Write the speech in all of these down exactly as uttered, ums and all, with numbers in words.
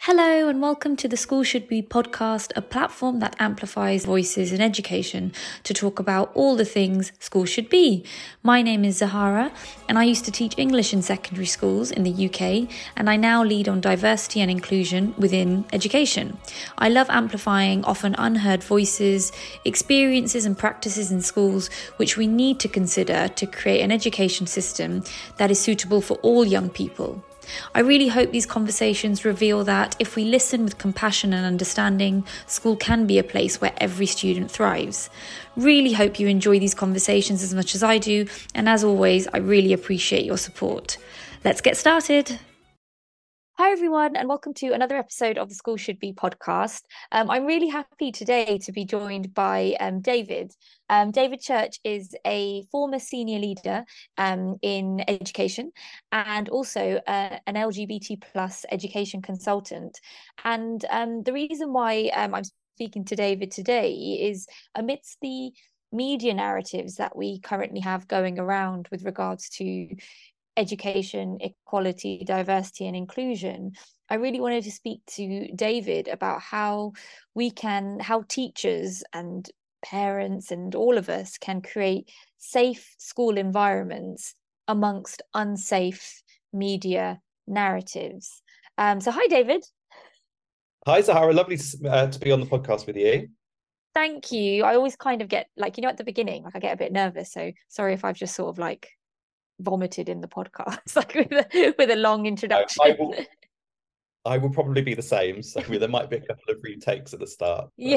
Hello and welcome to the School Should Be podcast, a platform that amplifies voices in education to talk about all the things school should be. My name is Zahara and I used to teach English in secondary schools in the U K, and I now lead on diversity and inclusion within education. I love amplifying often unheard voices, experiences and practices in schools which we need to consider to create an education system that is suitable for all young people. I really hope these conversations reveal that if we listen with compassion and understanding, school can be a place where every student thrives. Really hope you enjoy these conversations as much as I do, and as always, I really appreciate your support. Let's get started. Hi everyone, and welcome to another episode of the School Should Be podcast. Um, I'm really happy today to be joined by um, David. Um, David Church is a former senior leader um, in education and also uh, an L G B T plus education consultant. And um, the reason why um, I'm speaking to David today is amidst the media narratives that we currently have going around with regards to education, equality, diversity, and inclusion, I really wanted to speak to David about how we can, how teachers and parents and all of us can create safe school environments amongst unsafe media narratives. Um, so, hi, David. Hi, Zahara. Lovely to, uh, to be on the podcast with you. Thank you. I always kind of get like, you know, at the beginning, like I get a bit nervous. So sorry if I've just sort of like vomited in the podcast like with a, with a long introduction. I will, I will probably be the same. So there might be a couple of retakes at the start. Yeah.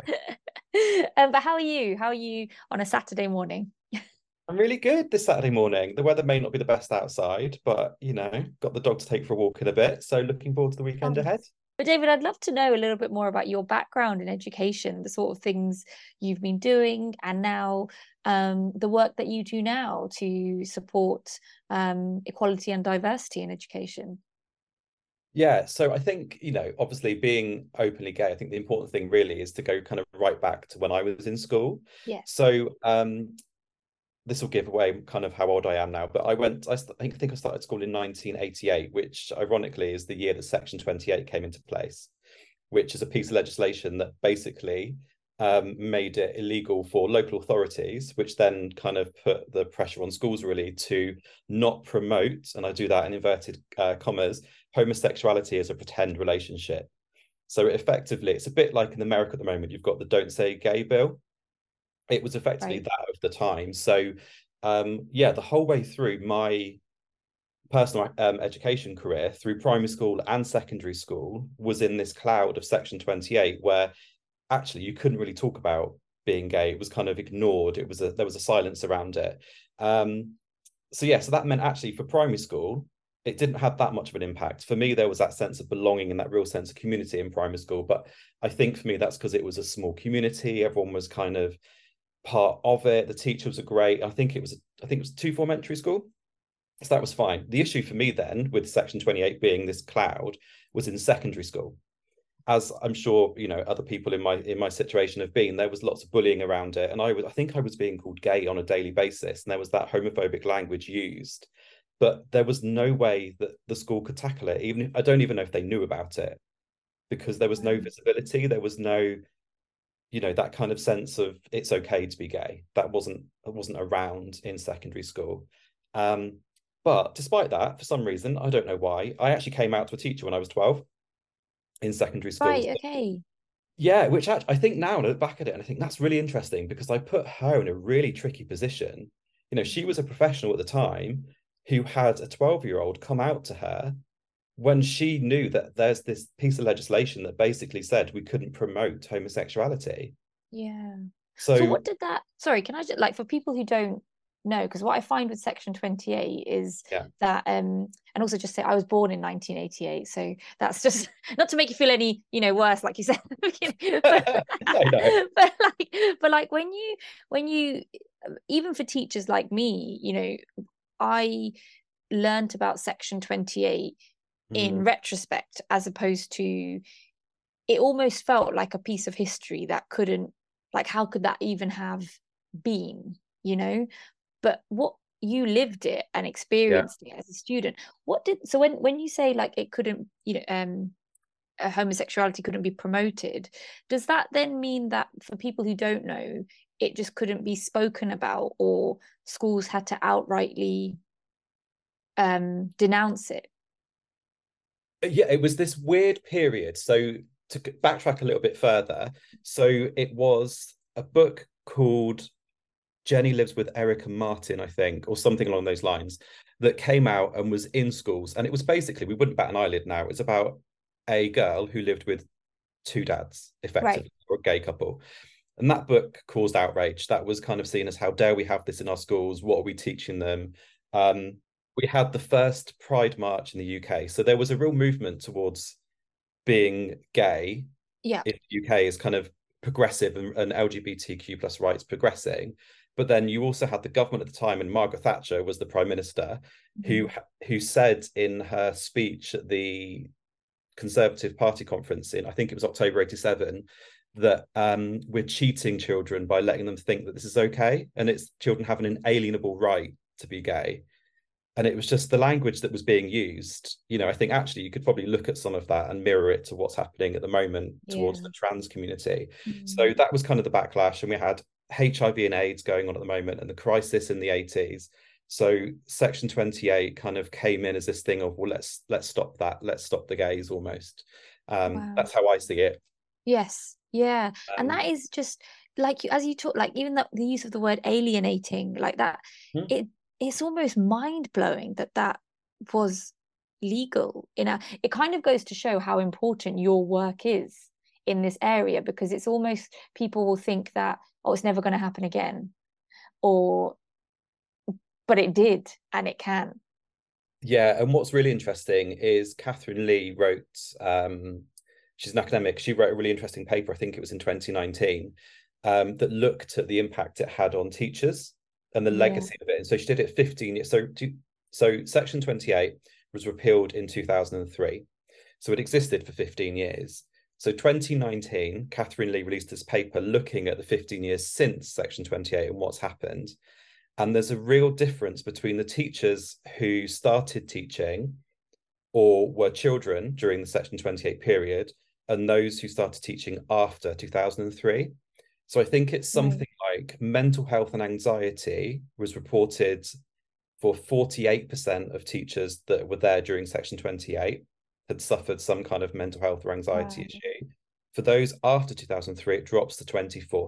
um, but how are you? How are you on a Saturday morning? I'm really good this Saturday morning. The weather may not be the best outside, but you know, got the dog to take for a walk in a bit. So looking forward to the weekend Oh, ahead. but David, I'd love to know a little bit more about your background in education, the sort of things you've been doing, and now um, the work that you do now to support um, equality and diversity in education. Yeah, so I think, you know, obviously being openly gay, I think the important thing really is to go kind of right back to when I was in school. Yeah. So um this will give away kind of how old I am now, but I went, I think, I think I started school in nineteen eighty-eight, which ironically is the year that Section twenty-eight came into place, which is a piece of legislation that basically um, made it illegal for local authorities, which then kind of put the pressure on schools really to not promote, and I do that in inverted uh, commas, homosexuality as a pretend relationship. So effectively, it's a bit like in America at the moment, you've got the Don't Say Gay bill. It was effectively Right. that of the time. So um, yeah, the whole way through my personal um, education career, through primary school and secondary school, was in this cloud of Section twenty-eight, where actually you couldn't really talk about being gay. It was kind of ignored. It was a, there was a silence around it. Um, so yeah, so that meant actually for primary school, it didn't have that much of an impact. For me, there was that sense of belonging and that real sense of community in primary school. But I think for me, that's because it was a small community. Everyone was kind of part of it. The teachers were great. I think it was, I think it was two form entry school. So that was fine. The issue for me then with Section twenty-eight being this cloud was in secondary school. As I'm sure, you know, other people in my in my situation have been, there was lots of bullying around it. And I was I think I was being called gay on a daily basis. And there was that homophobic language used. But there was no way that the school could tackle it. Even if, I don't even know if they knew about it, because there was no visibility. There was no, you know, that kind of sense of it's okay to be gay. That wasn't that wasn't around in secondary school. Um, but despite that, for some reason, I don't know why, I actually came out to a teacher when I was twelve in secondary school. Right. Okay. Yeah, which actually, I think now I look back at it and I think that's really interesting because I put her in a really tricky position. You know, she was a professional at the time who had a twelve year old come out to her when she knew that there's this piece of legislation that basically said we couldn't promote homosexuality. Yeah. So So what did that, sorry, can I just like for people who don't know, because what I find with Section twenty-eight is yeah. that um and also just say I was born in nineteen eighty-eight, so that's just not to make you feel any, you know, worse, like you said. but, No, no. but like but like when you when you even for teachers like me, you know, I learned about Section twenty-eight in Mm, retrospect, as opposed to it almost felt like a piece of history that couldn't, like, how could that even have been, you know? But what you lived it and yeah. experienced it as a student. What did, so when when you say like it couldn't, you know, um uh, homosexuality couldn't be promoted. Does that then mean that for people who don't know, it just couldn't be spoken about, or schools had to outrightly um, denounce it? Yeah, it was this weird period. So to backtrack a little bit further, so it was a book called Jenny Lives with Eric and Martin, I think, or something along those lines, that came out and was in schools. And it was basically, we wouldn't bat an eyelid now, it's about a girl who lived with two dads, effectively, Right. or a gay couple. And that book caused outrage. That was kind of seen as, how dare we have this in our schools? What are we teaching them? Um, we had the first Pride March in the U K. So there was a real movement towards being gay Yeah. in the U K is kind of progressive, and, and L G B T Q plus rights progressing. But then you also had the government at the time, and Margaret Thatcher was the Prime Minister, mm-hmm. who who said in her speech at the Conservative Party conference in, I think it was October eighty-seven, that um, we're cheating children by letting them think that this is okay, and it's children have an inalienable right to be gay. And it was just the language that was being used. You know, I think actually you could probably look at some of that and mirror it to what's happening at the moment towards yeah. the trans community. Mm. So that was kind of the backlash. And we had H I V and AIDS going on at the moment, and the crisis in the eighties. So Section twenty-eight kind of came in as this thing of, well, let's let's stop that. Let's stop the gays almost. Um, wow. That's how I see it. Yes. Yeah. Um, and that is just like, you, as you talk, like even the, the use of the word alienating, like that, hmm. it it's almost mind-blowing that that was legal. You know, it kind of goes to show how important your work is in this area, because it's almost, people will think that, oh, it's never going to happen again, or but it did, and it can. Yeah. And what's really interesting is Catherine Lee wrote, um she's an academic, she wrote a really interesting paper, I think it was in twenty nineteen, um, that looked at the impact it had on teachers and the yeah. legacy of it. And so she did it fifteen years. So, to, so Section twenty-eight was repealed in two thousand three. So it existed for fifteen years. So twenty nineteen, Catherine Lee released this paper looking at the fifteen years since Section twenty-eight and what's happened. And there's a real difference between the teachers who started teaching or were children during the Section twenty-eight period and those who started teaching after two thousand three. So I think it's something mm. like mental health and anxiety was reported for forty-eight percent of teachers that were there during Section twenty-eight had suffered some kind of mental health or anxiety wow. issue. For those after two thousand three, it drops to twenty-four.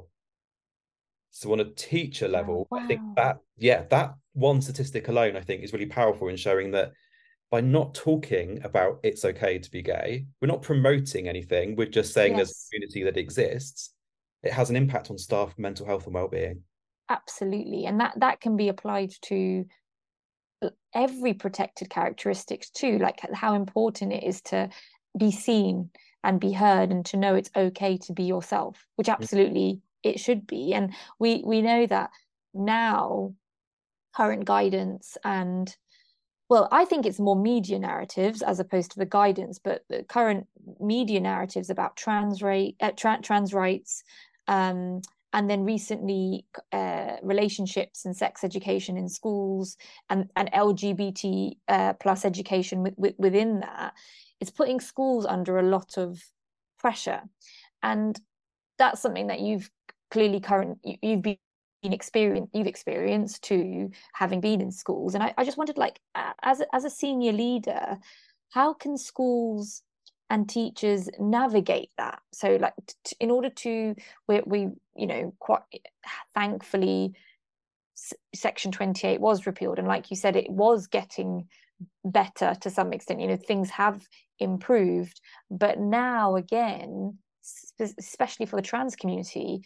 So on a teacher level, oh, wow. I think that, yeah, that one statistic alone, I think, is really powerful in showing that by not talking about it's okay to be gay, we're not promoting anything, we're just saying yes. there's a community that exists. It has an impact on staff mental health and well-being. Absolutely. And that that can be applied to every protected characteristics too, like how important it is to be seen and be heard, and to know it's okay to be yourself, which absolutely mm-hmm. it should be. And we we know that now, current guidance and, well, I think it's more media narratives as opposed to the guidance, but the current media narratives about trans rate, uh, tra- trans rights, um, and then recently uh, relationships and sex education in schools, and, and L G B T uh, plus education with, with, within that, it's putting schools under a lot of pressure. And that's something that you've clearly current you, you've been experience you've experienced too, having been in schools. And I, I just wondered, like, as a, as a senior leader, how can schools and teachers navigate that? So like t- in order to we, we you know quite thankfully S- Section twenty-eight was repealed, and like you said, it was getting better to some extent. You know, things have improved, but now again, sp- especially for the trans community,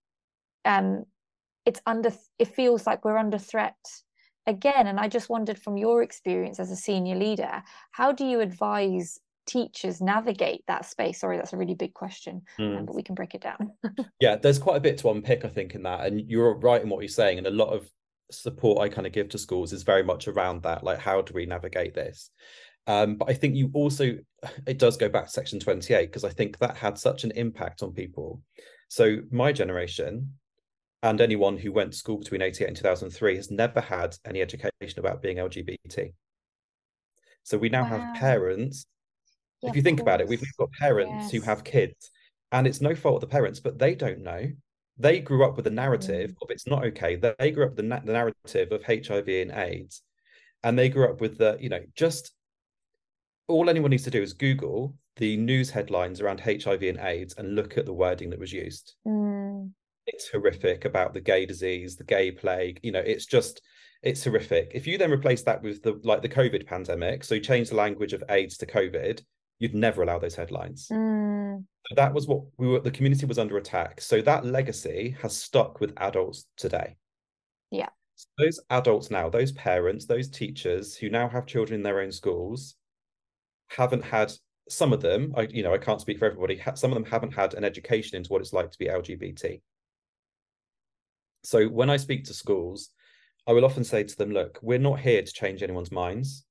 um it's under it feels like we're under threat again. And I just wondered, from your experience as a senior leader, how do you advise teachers navigate that space? Sorry, that's a really big question, mm. um, but we can break it down. Yeah, there's quite a bit to unpick, I think, in that, and you're right in what you're saying, and a lot of support I kind of give to schools is very much around that, like, how do we navigate this? Um, but I think you also, it does go back to Section twenty-eight, because I think that had such an impact on people. So my generation, and anyone who went to school between eighty-eight and two thousand three, has never had any education about being L G B T. So we now wow. have parents Yeah, If you of think about it, we've course. got parents who Yes. have kids, and it's no fault of the parents, but they don't know. They grew up with the narrative Mm. of it's not okay. They grew up with the, na- the narrative of H I V and AIDS, and they grew up with the, you know, just all anyone needs to do is Google the news headlines around H I V and AIDS and look at the wording that was used. Mm. It's horrific about the gay disease, the gay plague. You know, it's just, it's horrific. If you then replace that with the like the COVID pandemic, so you change the language of AIDS to COVID, you'd never allow those headlines. Mm. So that was what we were, the community was under attack. So that legacy has stuck with adults today. Yeah. So those adults now, those parents, those teachers who now have children in their own schools, haven't had, some of them, I you know, I can't speak for everybody, some of them haven't had an education into what it's like to be L G B T. So when I speak to schools, I will often say to them, look, we're not here to change anyone's minds.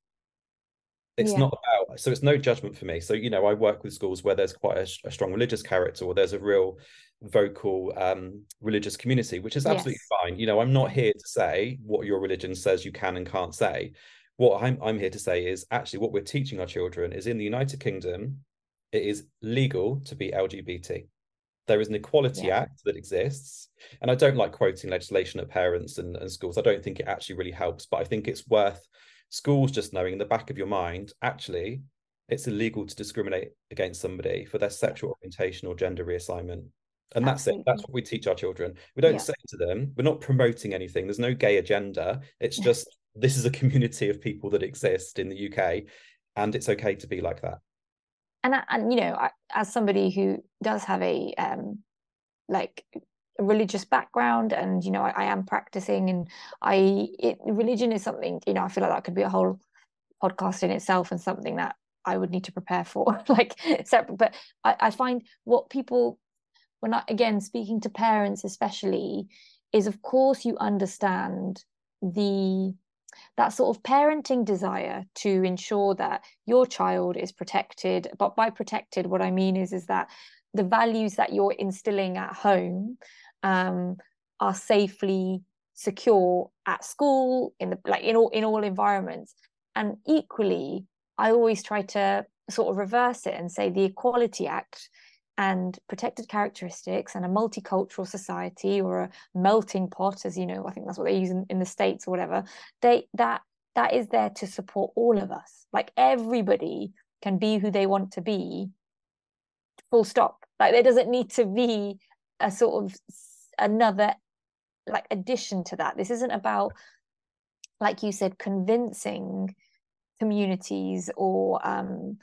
It's Yeah. not about, so it's no judgment for me. So, you know, I work with schools where there's quite a, a strong religious character, or there's a real vocal um, religious community, which is absolutely Yes. fine. You know, I'm not Yeah. here to say what your religion says you can and can't say. What I'm, I'm here to say is actually what we're teaching our children is in the United Kingdom, it is legal to be L G B T. There is an Equality Yeah. Act that exists. And I don't like quoting legislation at parents and, and schools. I don't think it actually really helps, but I think it's worth schools just knowing in the back of your mind, actually, it's illegal to discriminate against somebody for their sexual Yeah. orientation or gender reassignment. And that's it. That's Absolutely. what we teach our children. We don't Yeah. say to them, we're not promoting anything. There's no gay agenda. It's just, this is a community of people that exist in the U K, and it's okay to be like that. And, and you know, I, as somebody who does have a um like a religious background, and you know, I, I am practicing, and I it, religion is something, you know, I feel like that could be a whole podcast in itself, and something that I would need to prepare for, like separate. But I, I find what people, when I, again, speaking to parents especially, is of course you understand the that sort of parenting desire to ensure that your child is protected. But by protected, what I mean is is that the values that you're instilling at home um, are safely secure at school, in the like in all in all environments. And equally, I always try to sort of reverse it and say the Equality Act and protected characteristics and a multicultural society, or a melting pot, as you know, I think that's what they use in, in the States or whatever, they that that is there to support all of us. Like everybody can be who they want to be, full stop. Like there doesn't need to be a sort of another like addition to that. This isn't about, like you said, convincing communities, or um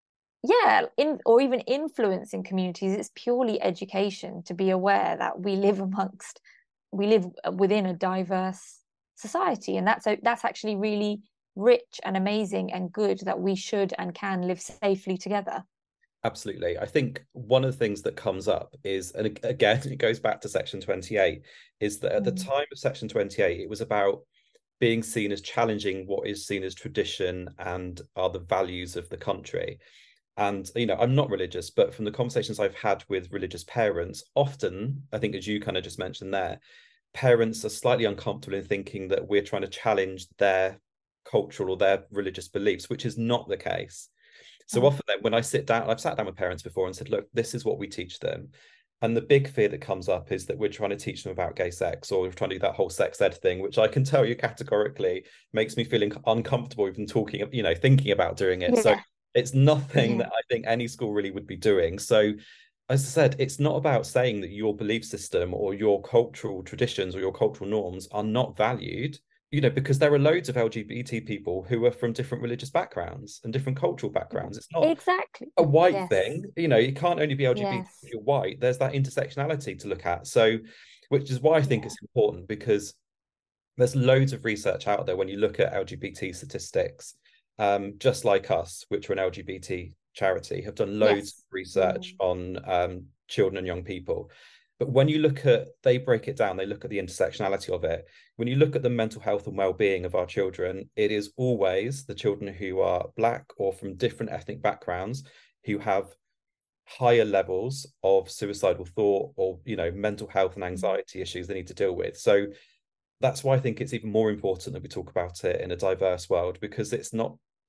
yeah, in or even influencing communities. It's purely education, to be aware that we live amongst we live within a diverse society, and that's that's actually really rich and amazing and good, that we should and can live safely together. Absolutely. I think one of the things that comes up is, and again, it goes back to Section twenty-eight, is that at the Mm. time of Section twenty-eight, it was about being seen as challenging what is seen as tradition and are the values of the country. And, you know, I'm not religious, but from the conversations I've had with religious parents, often, I think, as you kind of just mentioned there, parents are slightly uncomfortable in thinking that we're trying to challenge their cultural or their religious beliefs, which is not the case. So Mm. often then when I sit down, I've sat down with parents before and said, look, this is what we teach them. And the big fear that comes up is that we're trying to teach them about gay sex, or we're trying to do that whole sex ed thing, which I can tell you categorically makes me feeling uncomfortable even talking, you know, thinking about doing it. Yeah. So it's nothing Yeah. that I think any school really would be doing. So as I said, it's not about saying that your belief system or your cultural traditions or your cultural norms are not valued, you know, because there are loads of L G B T people who are from different religious backgrounds and different cultural backgrounds. It's not Exactly. a white Yes. thing, you know, you can't only be L G B T Yes. if you're white. There's that intersectionality to look at. So, which is why I think Yeah. it's important, because there's loads of research out there when you look at L G B T statistics, um, just like us, which are an L G B T charity, have done loads Yes. of research Mm. on um, children and young people. But when you look at, they break it down, they look at the intersectionality of it. When you look at the mental health and well-being of our children, it is always the children who are Black or from different ethnic backgrounds who have higher levels of suicidal thought, or, you know, mental health and anxiety issues they need to deal with. So that's why I think it's even more important that we talk about it in a diverse world, because it's not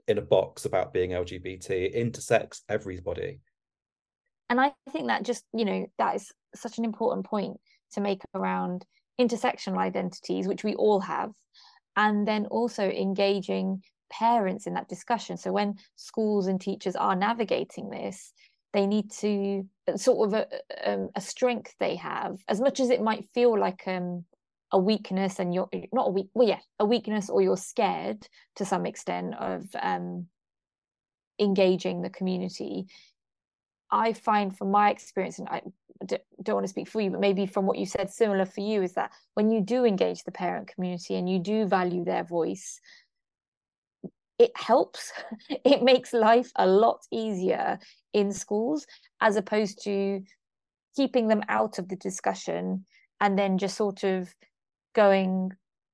in a box about being L G B T. It intersects everybody. And I think that just, you know, that is such an important point to make around intersectional identities, which we all have, and then also engaging parents in that discussion. So when schools and teachers are navigating this, they need to sort of a, a, a strength they have, as much as it might feel like um, a weakness, and you're not a weak, well, yeah, a weakness, or you're scared to some extent of um, engaging the community. I find from my experience, and I don't want to speak for you, but maybe from what you said, similar for you, is that when you do engage the parent community and you do value their voice, it helps. It makes life a lot easier in schools, as opposed to keeping them out of the discussion and then just sort of going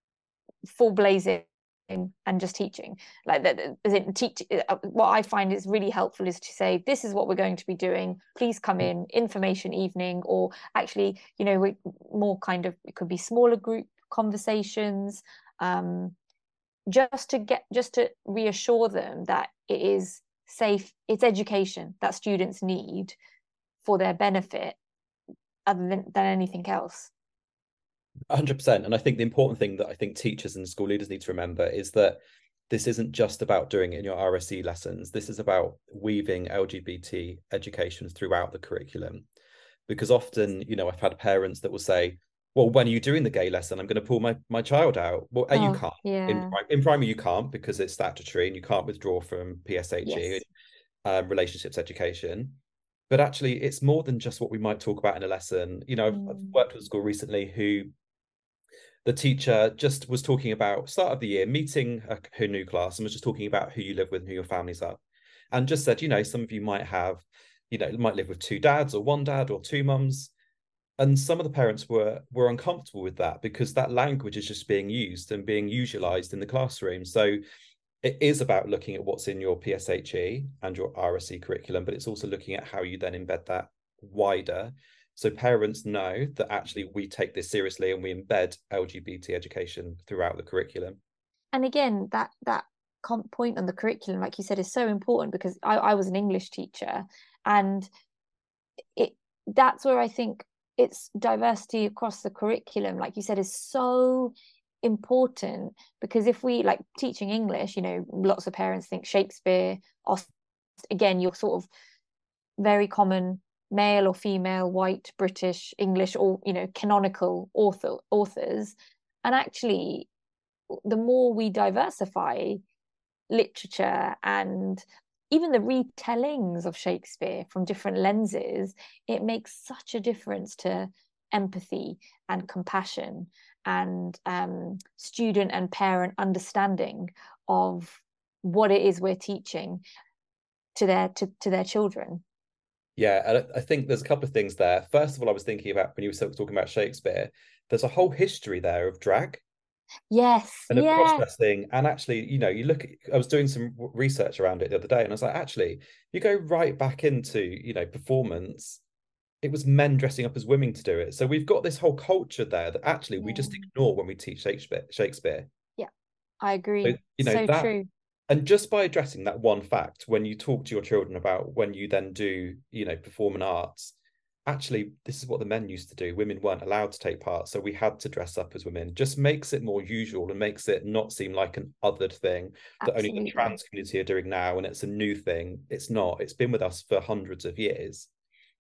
full blazing and just teaching. Like that, as in teach, what I find is really helpful is to say, this is what we're going to be doing, please come in, information evening, or actually, you know, we, more kind of, it could be smaller group conversations, um, just to get, just to reassure them that it is safe, it's education that students need for their benefit, other than, than anything else. one hundred percent. And I think the important thing that I think teachers and school leaders need to remember is that this isn't just about doing it in your R S E lessons. This is about weaving L G B T education throughout the curriculum. Because often, you know, I've had parents that will say, well, when are you doing the gay lesson? I'm going to pull my, my child out. Well, oh, you can't. Yeah. In, in primary, you can't, because it's statutory and you can't withdraw from P S H E, yes. um, relationships education. But actually, it's more than just what we might talk about in a lesson. You know, I've, mm. I've worked with a school recently who the teacher just was talking about start of the year, meeting her, her new class, and was just talking about who you live with and who your families are. And just said, you know, some of you might have, you know, might live with two dads or one dad or two mums. And some of the parents were were uncomfortable with that, because that language is just being used and being utilized in the classroom. So it is about looking at what's in your P S H E and your R S E curriculum, but it's also looking at how you then embed that wider. So parents know that actually we take this seriously and we embed L G B T education throughout the curriculum. And again, that that point on the curriculum, like you said, is so important, because I, I was an English teacher, and it that's where I think it's diversity across the curriculum, like you said, is so important. Because if we, like teaching English, you know, lots of parents think Shakespeare, again, you're sort of very common male or female, white, British, English, or, you know, canonical author authors. And actually, the more we diversify literature and even the retellings of Shakespeare from different lenses, it makes such a difference to empathy and compassion and um, student and parent understanding of what it is we're teaching to their to, to their children. Yeah, and I think there's a couple of things there. First of all, I was thinking about, when you were talking about Shakespeare, there's a whole history there of drag. Yes. And of yeah. cross-dressing. And actually, you know, you look at, I was doing some research around it the other day, and I was like, actually, you go right back into, you know, performance, it was men dressing up as women to do it. So we've got this whole culture there that actually yeah. we just ignore when we teach Shakespeare. Shakespeare. Yeah, I agree. So, you know, so that, true. And just by addressing that one fact, when you talk to your children about when you then do, you know, performing arts, actually, this is what the men used to do. Women weren't allowed to take part, so we had to dress up as women. Just makes it more usual and makes it not seem like an othered thing that Absolutely. Only the trans community are doing now, and it's a new thing. It's not. It's been with us for hundreds of years.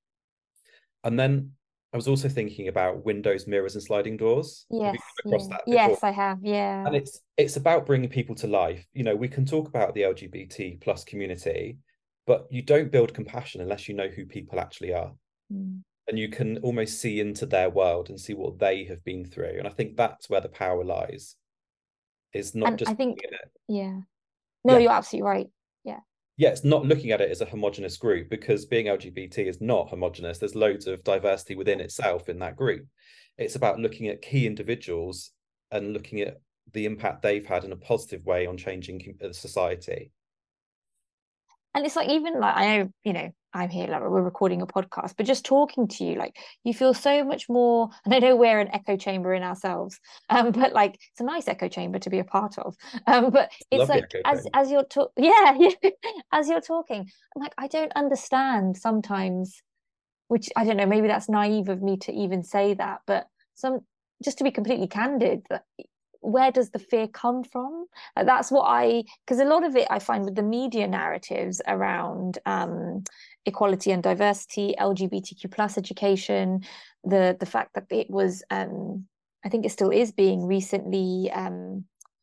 And then I was also thinking about windows, mirrors, and sliding doors. Yes, have you come across yeah. that before? Yes, I have. Yeah. And it's it's about bringing people to life. You know, we can talk about the L G B T plus community, but you don't build compassion unless you know who people actually are. Mm. And you can almost see into their world and see what they have been through. And I think that's where the power lies. Is not and just I think, at it. yeah. No, yeah. You're absolutely right. Yeah. Yeah, it's not looking at it as a homogenous group, because being L G B T is not homogenous. There's loads of diversity within itself in that group. It's about looking at key individuals and looking at the impact they've had in a positive way on changing society. And it's like, even like, I know, you know, I'm here, like we're recording a podcast, but just talking to you, like you feel so much more. And I know we're an echo chamber in ourselves, um, but like it's a nice echo chamber to be a part of. Um, but it's Lovely like echo as chamber. as you're talking, yeah, yeah, as you're talking, I'm like, I don't understand sometimes, which I don't know, maybe that's naive of me to even say that, but some, just to be completely candid, that where does the fear come from? Uh, that's what I, because a lot of it I find with the media narratives around um, equality and diversity, L G B T Q plus education, the the fact that it was, um, I think it still is being recently um,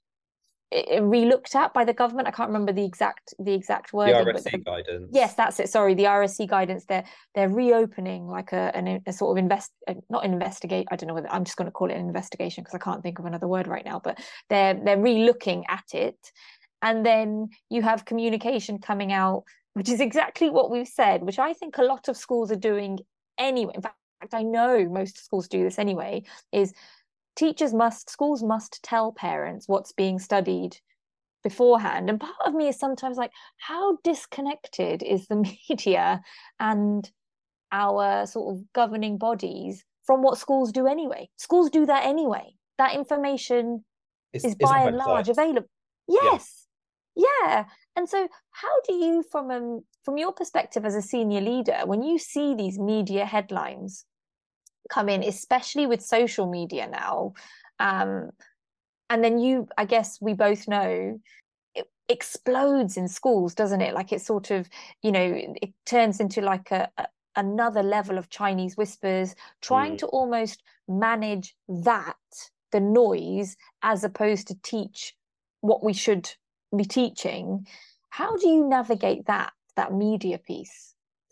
re-looked at by the government. I can't remember the exact the exact The wording, but R S C yes, guidance. that's it. Sorry, the R S C guidance. They're they're reopening like a an, a sort of invest not investigate. I don't know whether I'm just going to call it an investigation because I can't think of another word right now. But they're they're re-looking at it, and then you have communication coming out, which is exactly what we've said, which I think a lot of schools are doing anyway. In fact, I know most schools do this anyway. Is teachers must, schools must tell parents what's being studied beforehand. And part of me is sometimes like, how disconnected is the media and our sort of governing bodies from what schools do anyway? Schools do that anyway. That information It's, is it's by on and large websites. available. Yeah. Yes. Yeah. And so how do you, from um, from your perspective as a senior leader, when you see these media headlines come in, especially with social media now, um, and then you, I guess we both know it explodes in schools, doesn't it? Like it sort of, you know, it turns into like a, a another level of Chinese whispers, trying Mm. to almost manage that, the noise, as opposed to teach what we should be teaching. How do you navigate that, that media piece?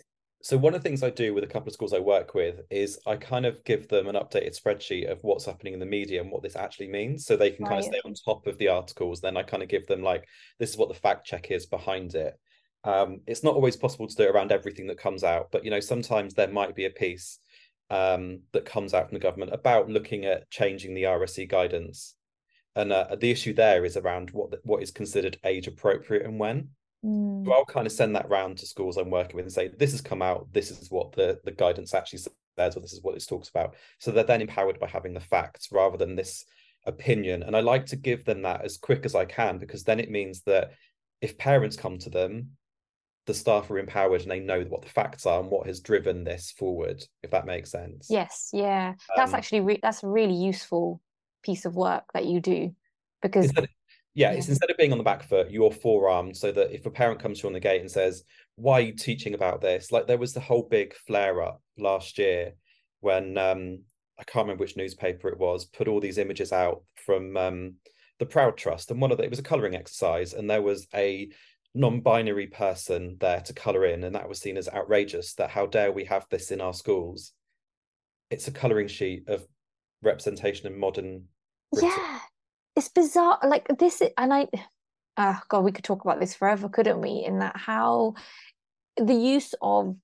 So one of the things I do with a couple of schools I work with is I kind of give them an updated spreadsheet of what's happening in the media and what this actually means, so they can kind of Right. stay on top of the articles. Then I kind of give them like, this is what the fact check is behind it. Um, it's not always possible to do it around everything that comes out, but you know, sometimes there might be a piece um, that comes out from the government about looking at changing the R S C guidance. And uh, the issue there is around what what is considered age appropriate and when. So Mm. I'll kind of send that round to schools I'm working with and say, this has come out, this is what the, the guidance actually says, or this is what it talks about. So they're then empowered by having the facts rather than this opinion. And I like to give them that as quick as I can, because then it means that if parents come to them, the staff are empowered and they know what the facts are and what has driven this forward, if that makes sense. Yes, yeah. That's Um, actually re that's a really useful piece of work that you do because instead of, yeah, yeah, it's instead of being on the back foot, you're forearmed, so that if a parent comes to you on the gate and says, why are you teaching about this? Like there was the whole big flare up last year when um I can't remember which newspaper it was, put all these images out from um the Proud Trust, and one of the, it was a colouring exercise, and there was a non-binary person there to colour in, and that was seen as outrageous, that how dare we have this in our schools. It's a colouring sheet of representation in modern Britain. yeah, it's bizarre. Like this, and I, oh God, we could talk about this forever, couldn't we? In that how the use of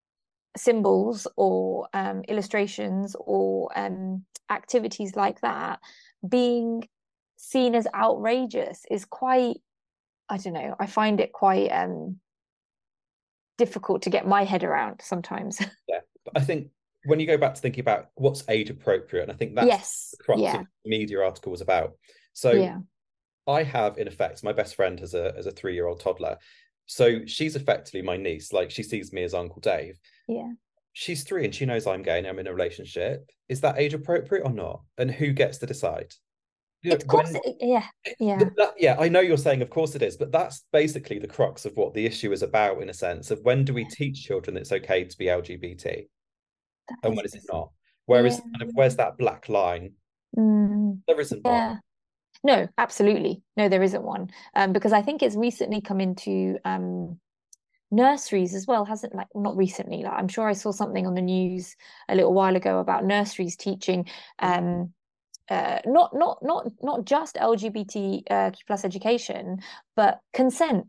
symbols or um, illustrations or um, activities like that being seen as outrageous is quite, I don't know, I find it quite um, difficult to get my head around sometimes. Yeah, but I think when you go back to thinking about what's age appropriate, and I think that's Yes, the crux of yeah, the media article was about. So yeah, I have, in effect, my best friend has a as a three year old toddler. So she's effectively my niece. Like she sees me as Uncle Dave. yeah. She's three and she knows I'm gay and I'm in a relationship. Is that age appropriate or not? And who gets to decide? You know, Of course, when it, yeah, th- yeah. that, yeah, I know you're saying, of course it is, but that's basically the crux of what the issue is about, in a sense of when do we teach children it's okay to be L G B T That and is when is it bizarre. not? Yeah, Whereas, kind of, where's that black line? mm, There isn't one. yeah. No, absolutely. No, there isn't one. Um, because I think it's recently come into um nurseries as well, hasn't like not recently, like I'm sure I saw something on the news a little while ago about nurseries teaching um uh not not not not just L G B T uh, plus education, but consent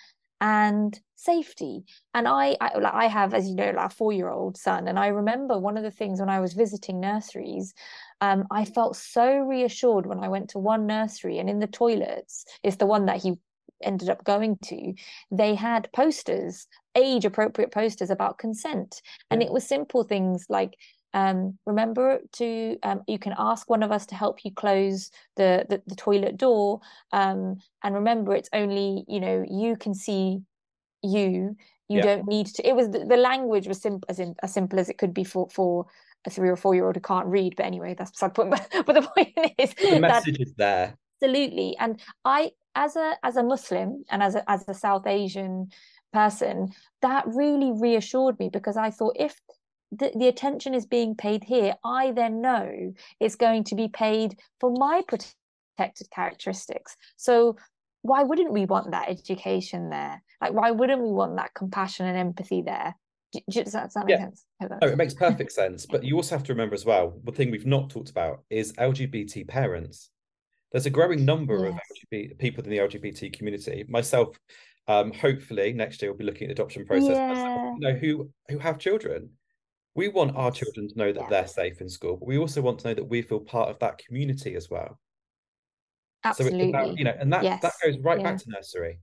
and safety. And I, I like I have, as you know, like a four-year-old son, and I remember one of the things when I was visiting nurseries, um, I felt so reassured when I went to one nursery and in the toilets, it's the one that he ended up going to, they had posters, age appropriate posters about consent. And yeah. It was simple things like, um, remember to, um, you can ask one of us to help you close the, the, the toilet door. Um, and remember, it's only, you know, you can see you, you yeah. don't need to, it was, the, the language was simple, as in as simple as it could be for, for a three or four year old who can't read. But anyway, that's beside the point. But the point is, but the message that, is there. Absolutely. And I, as a as a Muslim and as a as a South Asian person, that really reassured me, because I thought, if the, the attention is being paid here, I then know it's going to be paid for my protected characteristics. So why wouldn't we want that education there? Like, why wouldn't we want that compassion and empathy there? Does that, does that make yeah. sense? No, it makes perfect sense. But you also have to remember as well, one thing we've not talked about is L G B T parents. There's a growing number yes. of L G B T people in the L G B T community. Myself, um, hopefully next year we'll be looking at the adoption process. Yeah. Myself, you know, who who have children. We want our children to know that yeah. they're safe in school, but we also want to know that we feel part of that community as well. Absolutely. So it's about, you know, and that yes. that goes right yeah. back to nursery.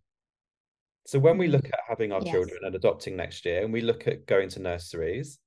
So when we look at having our yes. children and adopting next year, and we look at going to nurseries,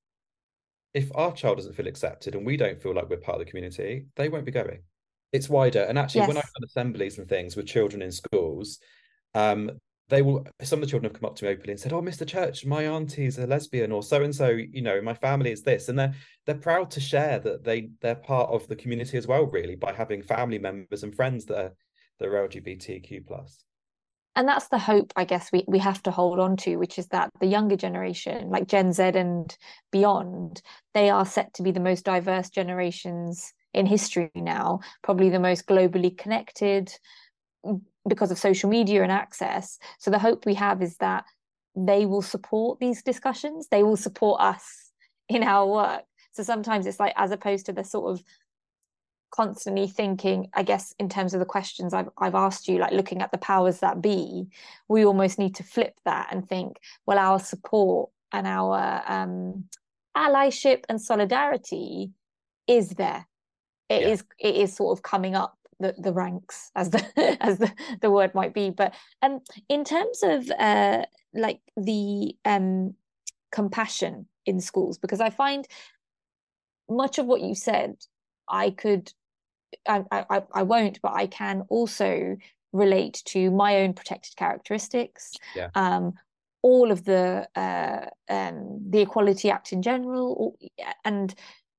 if our child doesn't feel accepted and we don't feel like we're part of the community, they won't be going. It's wider. And actually, yes. when I've done assemblies and things with children in schools, um, they will, some of the children have come up to me openly and said, "Oh, Mister Church, my auntie's a lesbian," or so and so, you know, my family is this. And they're they're proud to share that they they're part of the community as well, really, by having family members and friends that are that are L G B T Q plus. And that's the hope, I guess, we, we have to hold on to, which is that the younger generation, like Gen Z and beyond, they are set to be the most diverse generations in history now, probably the most globally connected because of social media and access. So the hope we have is that they will support these discussions, they will support us in our work. So sometimes it's like, as opposed to the sort of constantly thinking, I guess, in terms of the questions I've I've asked you, like looking at the powers that be, we almost need to flip that and think, well, our support and our um, allyship and solidarity is there. It yeah. is it is sort of coming up the, the ranks, as the as the, the word might be. But um, in terms of uh, like the um, compassion in schools, because I find much of what you said, I could. I, I, I won't, but I can also relate to my own protected characteristics, yeah. um, all of the uh, um, the Equality Act in general, and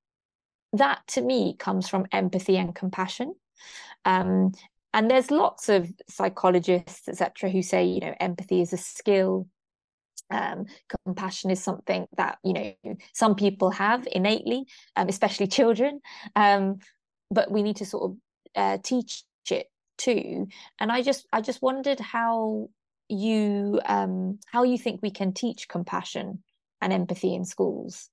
that to me comes from empathy and compassion. Um, and there's lots of psychologists, et cetera, who say, you know, empathy is a skill. Um, compassion is something that, you know, some people have innately, um, especially children. Um, but we need to sort of uh, teach it too. And I just I just wondered how you um, how you think we can teach compassion and empathy in schools.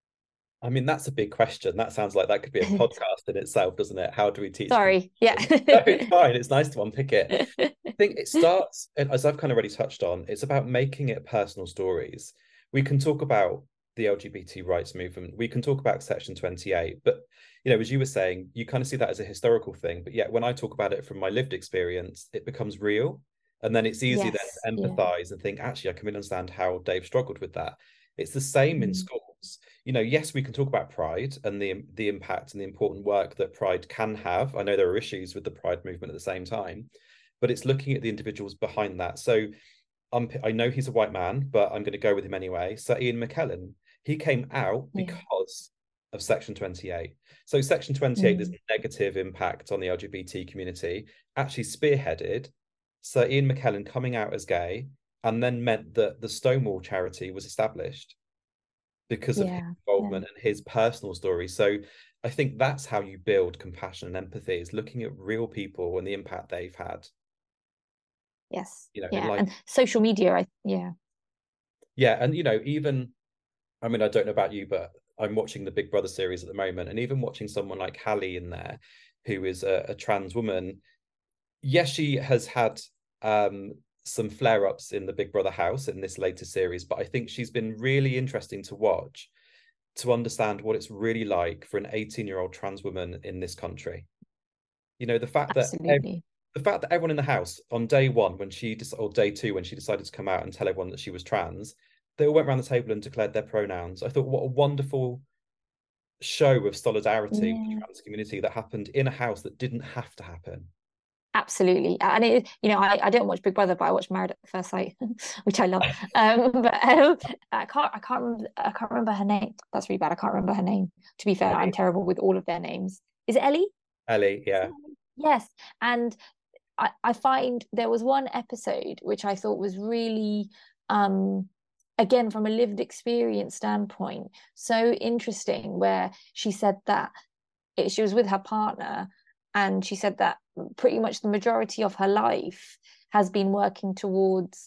I mean, that's a big question. That sounds like that could be a podcast in itself, doesn't it? How do we teach? Sorry, yeah. No, it's fine. It's nice to unpick it. I think it starts, and as I've kind of already touched on, it's about making it personal stories. We can talk about the L G B T rights movement. We can talk about Section twenty-eight, but you know, as you were saying, you kind of see that as a historical thing. But yet, when I talk about it from my lived experience, it becomes real, and then it's easy yes, then to empathise yeah. and think, actually, I can really understand how Dave struggled with that. It's the same mm. in schools. You know, yes, we can talk about Pride and the the impact and the important work that Pride can have. I know there are issues with the Pride movement at the same time, but it's looking at the individuals behind that. So um, I know he's a white man, but I'm going to go with him anyway. So Ian McKellen, he came out yeah. because of Section twenty-eight. So Section twenty-eight, mm. this negative impact on the L G B T community, actually spearheaded Sir Ian McKellen coming out as gay, and then meant that the Stonewall charity was established because of yeah, his involvement yeah. and his personal story. So I think that's how you build compassion and empathy, is looking at real people and the impact they've had. Yes. You know, yeah. like, and social media, I yeah. Yeah. And you know, even I mean, I don't know about you, but I'm watching the Big Brother series at the moment, and even watching someone like Hallie in there, who is a, a trans woman. Yes, she has had um some flare-ups in the Big Brother house in this latest series, but I think she's been really interesting to watch, to understand what it's really like for an eighteen year old trans woman in this country. You know, the fact Absolutely. that the fact that everyone in the house on day one, when she just or day two, when she decided to come out and tell everyone that she was trans, they all went around the table and declared their pronouns. I thought, what a wonderful show of solidarity with the Yeah. trans community that happened in a house that didn't have to happen. Absolutely. And it, you know, I, I don't watch Big Brother, but I watch Married at First Sight, which I love. Um, but um, I can't I can't remember I can't remember her name. That's really bad. I can't remember her name. To be fair, I'm Ellie, terrible with all of their names. Is it Ellie? Ellie, yeah, Yes. And I, I find there was one episode which I thought was really um again from a lived experience standpoint, so interesting, where she said that it, she was with her partner, and she said that pretty much the majority of her life has been working towards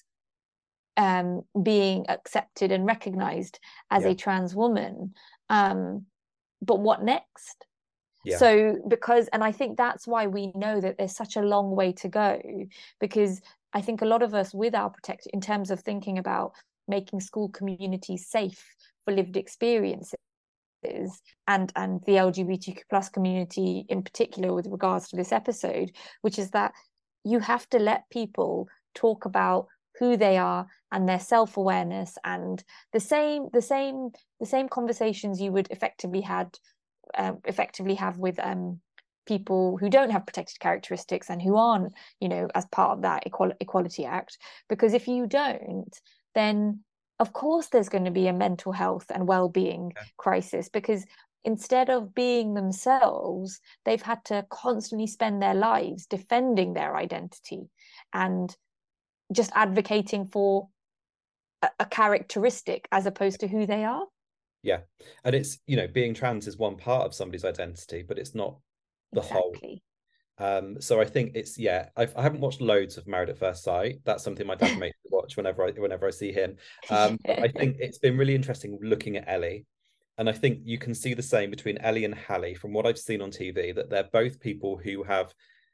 um, being accepted and recognized as yeah, a trans woman. Um, but what next? yeah, So, because, and I think that's why we know that there's such a long way to go, because I think a lot of us, with our protect, in terms of thinking about making school communities safe for lived experiences, and and the L G B T Q plus community in particular, with regards to this episode, which is that you have to let people talk about who they are and their self-awareness, and the same the same the same conversations you would effectively had um, effectively have with um people who don't have protected characteristics and who aren't, you know, as part of that Equal- Equality Act. Because if you don't, then of course there's going to be a mental health and well-being yeah, crisis, because instead of being themselves, they've had to constantly spend their lives defending their identity and just advocating for a, a characteristic as opposed to who they are. yeah. And it's, you know, being trans is one part of somebody's identity, but it's not the whole. Exactly. Um, so I think it's yeah. I've, I haven't watched loads of Married at First Sight. That's something my dad makes me watch whenever I whenever I see him. Um, but I think it's been really interesting looking at Ellie, and I think you can see the same between Ellie and Hallie from what I've seen on T V. That they're both people who have.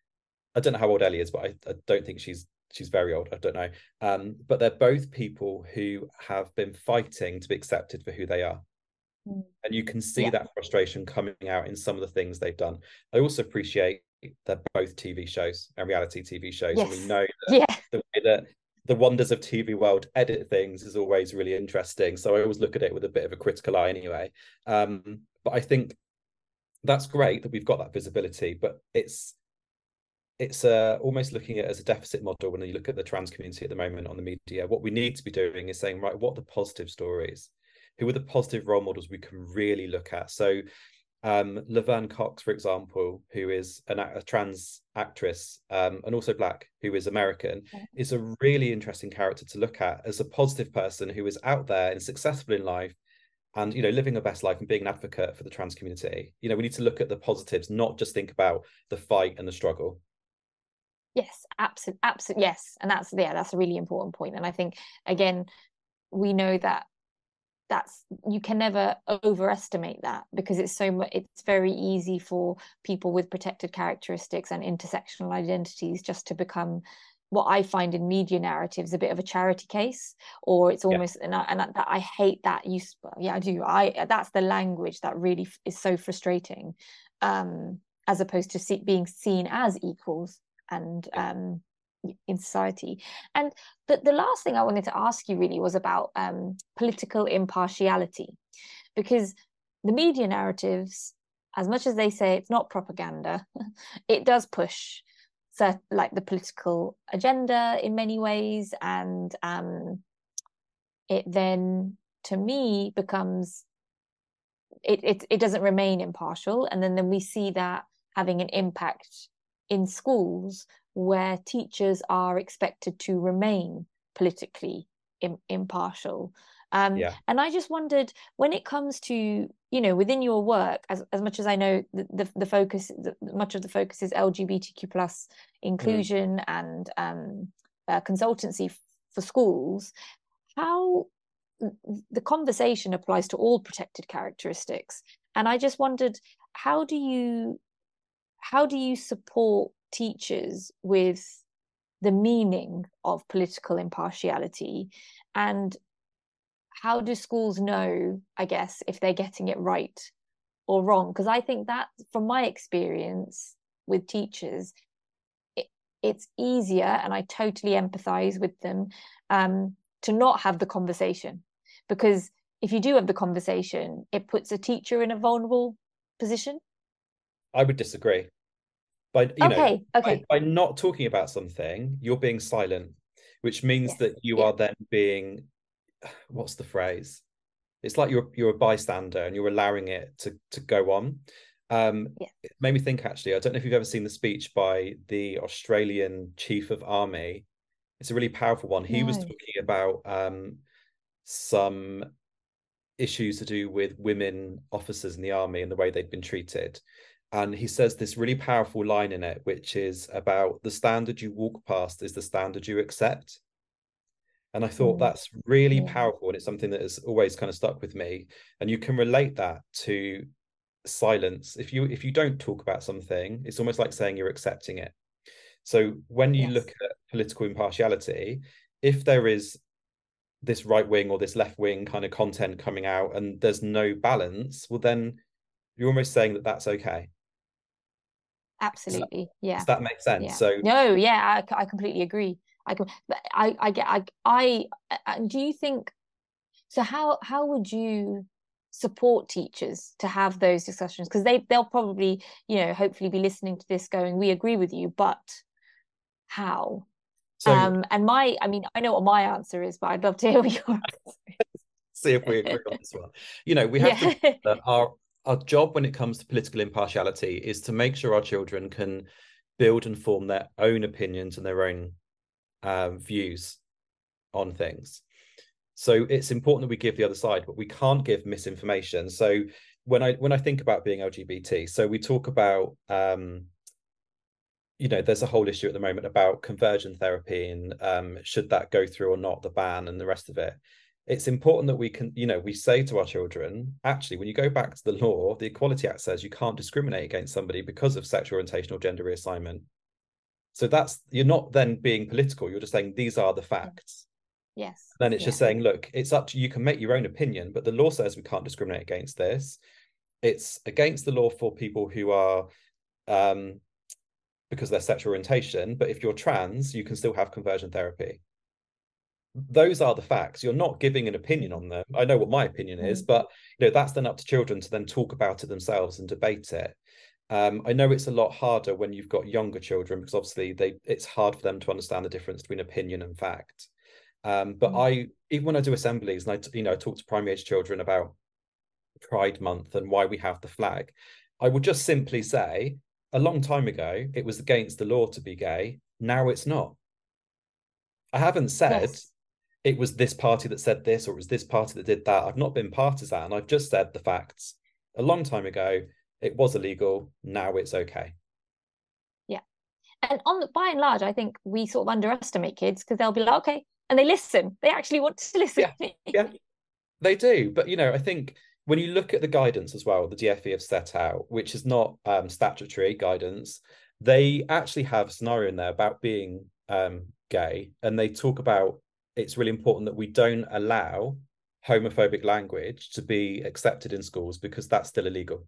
I don't know how old Ellie is, but I, I don't think she's she's very old. I don't know. Um, but they're both people who have been fighting to be accepted for who they are. And you can see Yeah. that frustration coming out in some of the things they've done. I also appreciate they're both T V shows and reality T V shows, and we Yes. know that Yeah. the way that the wonders of T V world edit things is always really interesting. So I always look at it with a bit of a critical eye anyway. Um, but I think that's great that we've got that visibility, but it's it's uh, almost looking at it as a deficit model when you look at the trans community at the moment on the media. What we need to be doing is saying, right, what are the positive stories? Who are the positive role models we can really look at? So um, Laverne Cox, for example, who is an, a trans actress um, and also Black, who is American, is a really interesting character to look at as a positive person who is out there and successful in life and, you know, living a best life and being an advocate for the trans community. You know, we need to look at the positives, not just think about the fight and the struggle. Yes, absolutely, absolutely, yes, and that's yeah, that's a really important point. And I think again, we know that that's you can never overestimate that, because it's so much. It's very easy for people with protected characteristics and intersectional identities just to become what I find in media narratives a bit of a charity case, or it's Yeah, almost and I, and that I hate that use. Yeah, I do. I that's the language that really is so frustrating, um, as opposed to see, being seen as equals and yeah, um, in society. And the, the last thing I wanted to ask you really was about um, political impartiality, because the media narratives, as much as they say it's not propaganda, it does push certain, like the political agenda in many ways, and um, it then to me becomes it, it it doesn't remain impartial, and then then we see that having an impact in schools where teachers are expected to remain politically im- impartial. Um, yeah, and I just wondered, when it comes to, you know, within your work, as, as much as I know the, the, the focus, the, much of the focus is L G B T Q plus mm. inclusion and um, uh, consultancy for schools, how the conversation applies to all protected characteristics. And I just wondered, how do you how do you support teachers with the meaning of political impartiality, and how do schools know, I guess, if they're getting it right or wrong? Because I think that from my experience with teachers, it, it's easier, and I totally empathize with them, um, to not have the conversation, because if you do have the conversation, it puts a teacher in a vulnerable position. I would disagree. By, you know, Okay, okay. by, by not talking about something, you're being silent, which means Yes. that you Yeah. are then being, what's the phrase? It's like you're you're a bystander and you're allowing it to to go on. Um, Yeah. It made me think, actually, I don't know if you've ever seen the speech by the Australian Chief of Army. It's a really powerful one. He was No. talking about um, some issues to do with women officers in the army and the way they'd been treated. And he says this really powerful line in it, which is about the standard you walk past is the standard you accept. And I thought Mm. that's really Yeah. powerful. And it's something that has always kind of stuck with me. And you can relate that to silence. If you if you don't talk about something, it's almost like saying you're accepting it. So when you Yes. look at political impartiality, if there is this right wing or this left wing kind of content coming out and there's no balance, well, then you're almost saying that that's okay. Absolutely. Does that, Yeah. does that make sense? Yeah. So No, yeah, I, I completely agree. I can, but I, I get, I, I, I, do you think, so how, how would you support teachers to have those discussions? Because they, they'll probably, you know, hopefully be listening to this going, we agree with you, but how? so Um, and my, I mean, I know what my answer is, but I'd love to hear what your answer is. see if we agree on this one. You know, we have Yeah. to that our our job when it comes to political impartiality is to make sure our children can build and form their own opinions and their own um, views on things. So it's important that we give the other side, but we can't give misinformation. So when I when I think about being L G B T, so we talk about um, you know, there's a whole issue at the moment about conversion therapy and um, should that go through or not, the ban and the rest of it. It's important that we can, you know, we say to our children, actually, when you go back to the law, the Equality Act says you can't discriminate against somebody because of sexual orientation or gender reassignment. So that's, you're not then being political, you're just saying these are the facts. Yes. Then it's Yeah. just saying, look, it's up to you, can make your own opinion, but the law says we can't discriminate against this. It's against the law for people who are um, because of their sexual orientation, but if you're trans, you can still have conversion therapy. Those are the facts. You're not giving an opinion on them. I know what my opinion is, but you know, that's then up to children to then talk about it themselves and debate it. Um, I know it's a lot harder when you've got younger children because obviously they it's hard for them to understand the difference between opinion and fact. Um, but mm. I even when I do assemblies and I you know I talk to primary age children about Pride Month and why we have the flag, I would just simply say, a long time ago, it was against the law to be gay. Now it's not. I haven't said yes. It was this party that said this or it was this party that did that. I've not been partisan. I've just said the facts. A long time ago, it was illegal. Now it's okay. Yeah. And on by and large, I think we sort of underestimate kids because they'll be like, okay, and they listen. They actually want to listen. Yeah, yeah, they do. But, you know, I think when you look at the guidance as well, the D F E have set out, which is not um, statutory guidance, they actually have a scenario in there about being um, gay. And they talk about it's really important that we don't allow homophobic language to be accepted in schools because that's still illegal.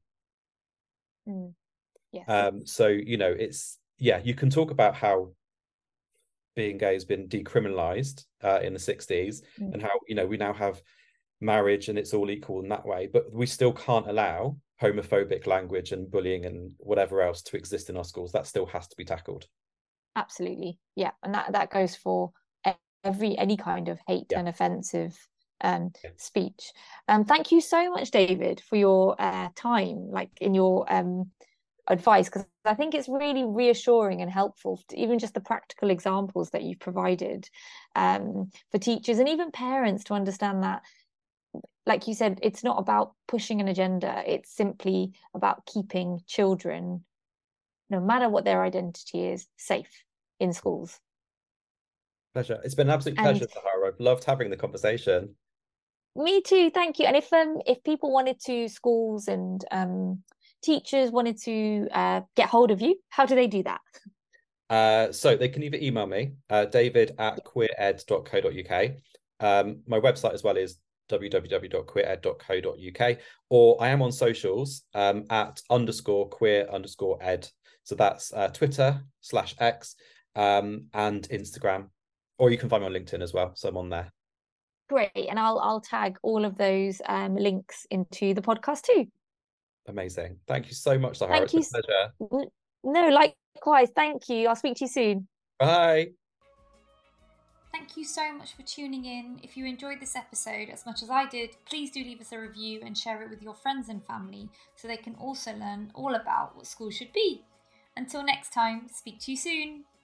Mm. Yes. Um, so, you know, it's, yeah, you can talk about how being gay has been decriminalized uh, in the sixties mm. and how, you know, we now have marriage and it's all equal in that way, but we still can't allow homophobic language and bullying and whatever else to exist in our schools. That still has to be tackled. Absolutely. Yeah. And that, that goes for every any kind of hate yeah. and offensive um yeah. speech. Um thank you so much, David, for your uh time, like in your um advice, because I think it's really reassuring and helpful to, even just the practical examples that you've provided um for teachers and even parents to understand that, like you said, it's not about pushing an agenda, it's simply about keeping children, no matter what their identity is, safe in schools. Pleasure. It's been an absolute pleasure, Zahara. I've loved having the conversation. Me too, thank you. And if um if people wanted to, schools and um teachers wanted to uh get hold of you, how do they do that? Uh so they can either email me, uh david at queered dot co dot uk. Um my website as well is w w w dot queered dot co dot uk, or I am on socials um at underscore queer underscore ed. So that's uh, Twitter slash X. um, and Instagram, or you can find me on LinkedIn as well. So I'm on there. Great. And I'll I'll tag all of those um, links into the podcast too. Amazing. Thank you so much, Zahara. Thank It's a you. pleasure. No, likewise. Thank you. I'll speak to you soon. Bye. Thank you so much for tuning in. If you enjoyed this episode as much as I did, please do leave us a review and share it with your friends and family so they can also learn all about what school should be. Until next time, speak to you soon.